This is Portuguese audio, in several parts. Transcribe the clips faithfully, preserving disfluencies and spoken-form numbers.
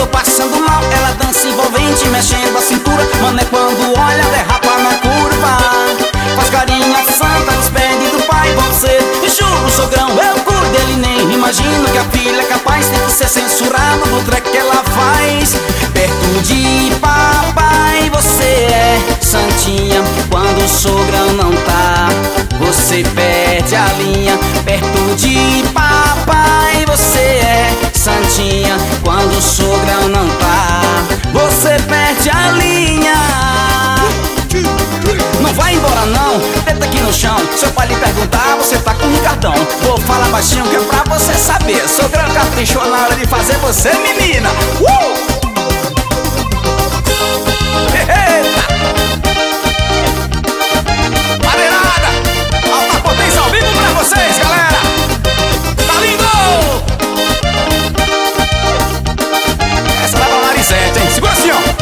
passando mal. Ela dança envolvente, mexendo a cintura. Mano, é quando olha, derrapa na curva. Faz carinha santa, despede do pai. Você, juro, o sogrão, eu cuido dele. Nem imagino que a filha é capaz. Tem que ser censurado do treco que ela faz. Perto de papai você é santinha. Quando o sogrão não tá, você perde a linha. Perto de papai você é santinha. Quando o sogrão não tá, você perde a linha. Não vai embora não, deita aqui no chão. Seu pai lhe perguntar, você tá com o Ricardão. Vou falar baixinho que é pra você saber. Sogrão caprichou na hora de fazer você, menina. uh! Maneirada! Alta potência ao vivo pra vocês, galera! Tá lindo! Essa dá pra Marisete, hein? Segura assim, ó!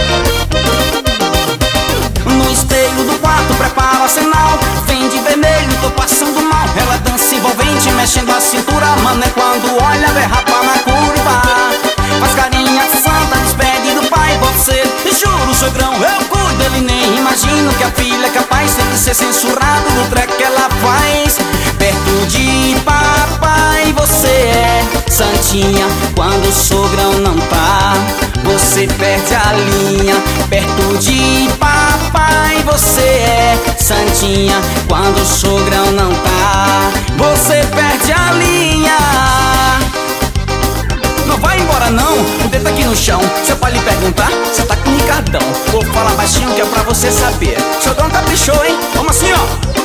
No espelho do quarto, prepara o arsenal. Vem de vermelho, tô passando mal. Ela dança envolvente, mexendo a cintura. Mano, é quando olha, derrapa na curva. Faz carinha santa, despede do pai. Você, juro, sogrão, eu cuido dele. Nem imagino que a filha é capaz. Tem que ser censurado do treco que ela faz. Perto de papai você é santinha. Quando o sogrão não tá, você perde a linha. Perto de papai você é santinha. Quando o sogrão não tá, você perde a linha. Não vai embora não, deita aqui no chão. Seu pai lhe perguntar, você tá com o Ricardão. Vou falar baixinho que é pra você saber. Sogrão caprichou, hein? Vamos assim, ó.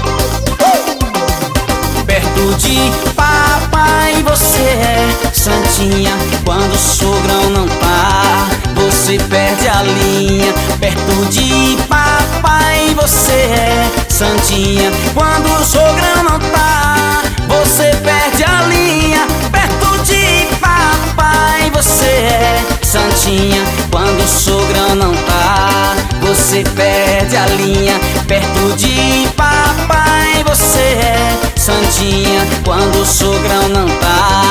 Perto de papai você é santinha. Quando o sogrão não tá, você perde a linha. Perto de papai você é santinha. Quando o sogrão não tá, você perde a linha. Perto de papai você é santinha. Quando o sogrão não tá, você perde a linha. Perto de papai você é santinha. Quando o sogrão não tá,